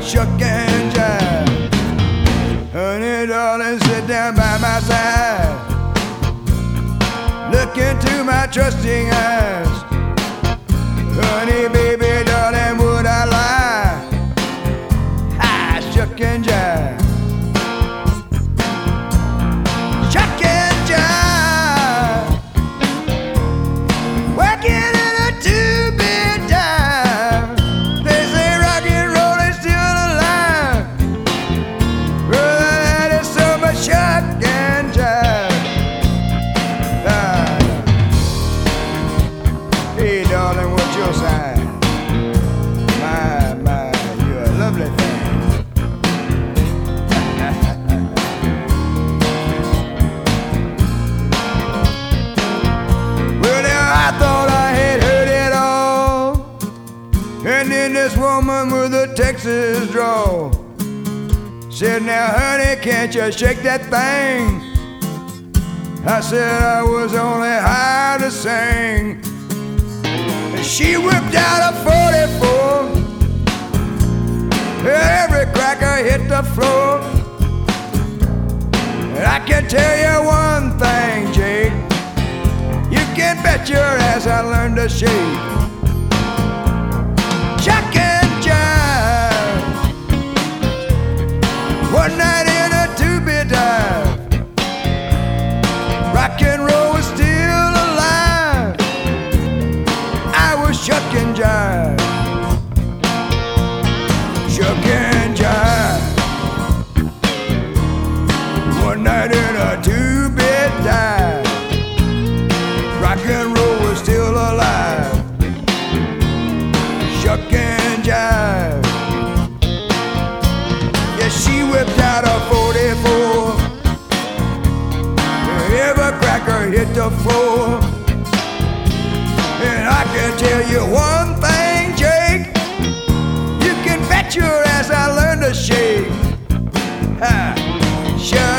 shuck and jive. Honey, darling, sit down by my side. Look into my trusting eyes. Honey, baby, darling, would I lie? I shuck and jive. Shuck and jive. Working in a two-bit dive. They say rock and roll is still alive. Brother, that is so much shuck and jive. Hey, darling, what's your sign? My, you're a lovely thing. Well, now I thought I had heard it all. And then this woman with a Texas drawl said, now, honey, can't you shake that thing? I said I was only hired to sing. She whipped out a 44. Every cracker hit the floor. And I can tell you one thing, Jake. You can bet your ass I learned to shake. Shuck and jive. One night in a two-bit dive. Rock and roll was still alive. I was shuck and jive. Shuck and jive. One night in a two-bit dive. Rock and roll was still alive. Shuck and jive. Yeah, she whipped out a 44. Every cracker hit the floor. And I can tell you one thing, Jake. You can bet your ass I learned to shake. Ha! Shut